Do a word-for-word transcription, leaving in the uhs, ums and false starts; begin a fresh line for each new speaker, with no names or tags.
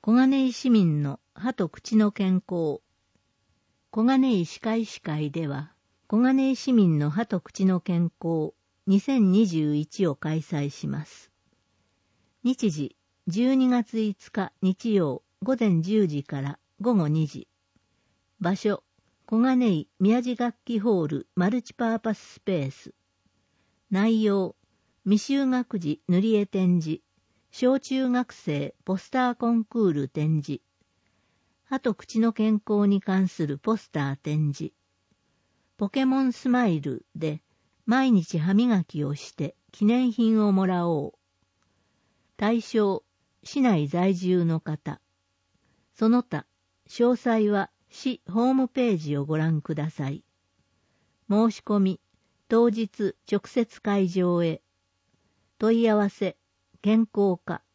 小金井市民の歯と口の健康。小金井歯科医師会では、小金井市民の歯と口の健康にせんにじゅういちを開催します。日時、じゅうにがついつか日曜午前じゅうじから午後にじ。場所、小金井宮地楽器ホールマルチパーパススペース。内容、未就学児塗り絵展示。小中学生ポスターコンクール展示。歯と口の健康に関するポスター展示。ポケモンスマイルで毎日歯磨きをして記念品をもらおう。対象、市内在住の方。その他、詳細は市ホームページをご覧ください。申し込み、当日直接会場へ。問い合わせ、健康課